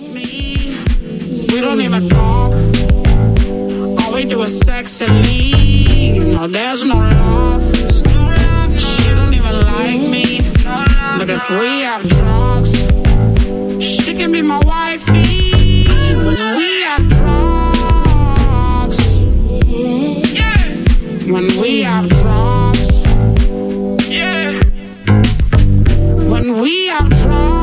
me. We don't even talk. All we do is sex and leave. No, there's no love. She don't even like me. But if we have drugs, she can be my wifey. When we have drugs, when we have drugs, when we have drugs.